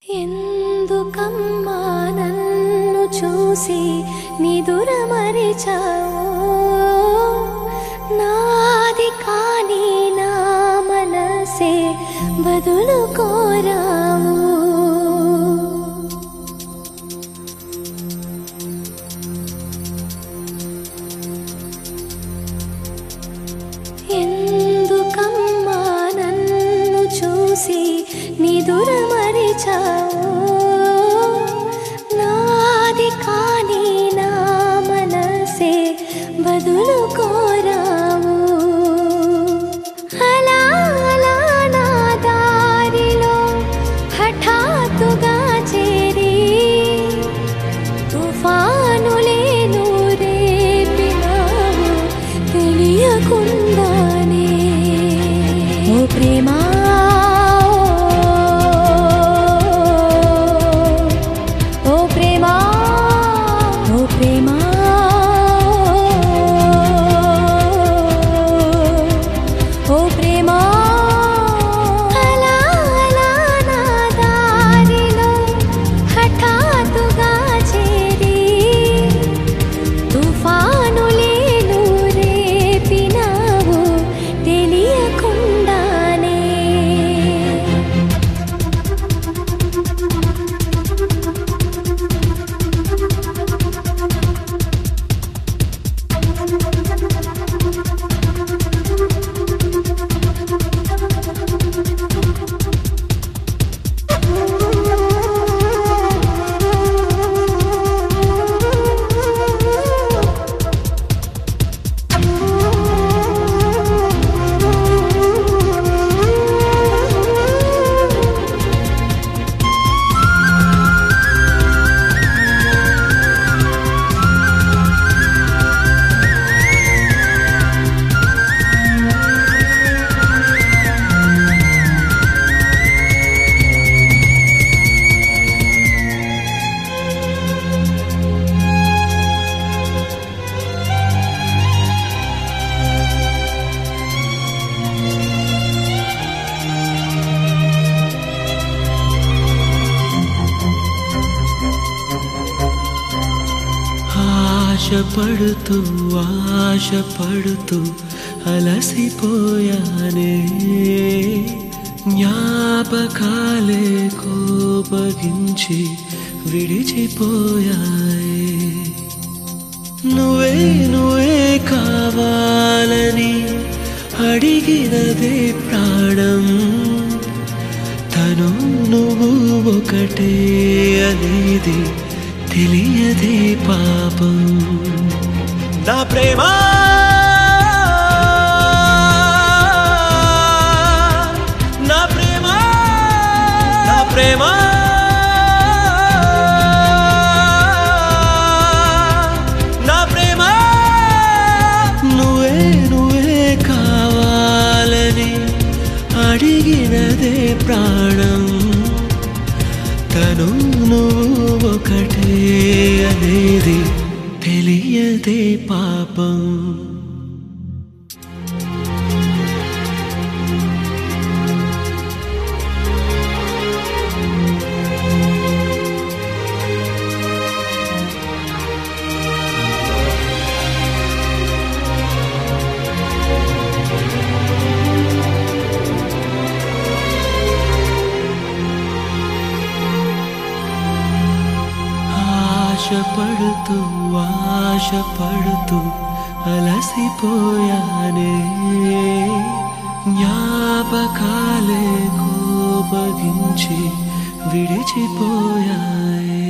ఎందుకమ్మా నన్ను చూసి నిదురమరిచావు నాది కాని నా మనసే బదులు కోరావు ఎందుకమ్మా నన్ను చూసి నిదురమరిచావు నాది కాని నా మనసే బదులు కోరావు అలా అలా నా దారిలో హఠాత్తుగా చేరి తుఫానులే రేపినావు తెలియకుండానే ఓ ప్రేమా ఆశపడుతూ ఆశపడుతూ అలసిపోయానే జ్ఞాపకాలే కోపగించి విడిచిపోయాయి నువ్వే నువ్వే కావాలని అడిగినదే ప్రాణం తను నువ్వు ఒకటే అనేది తెలియదే పాపం నా ప్రేమ నా ప్రేమ నా ప్రేమ నా ప్రేమ నువ్వే నువ్వే కావాలని అడిగినదే ప్రాణం తను నువ్వు ఒకటే అనేది తెలియదే పాపం ఆశపడుతూ ఆశపడుతూ అలసిపోయానే జ్ఞాపకాలే కోపగించి విడిచిపోయాయి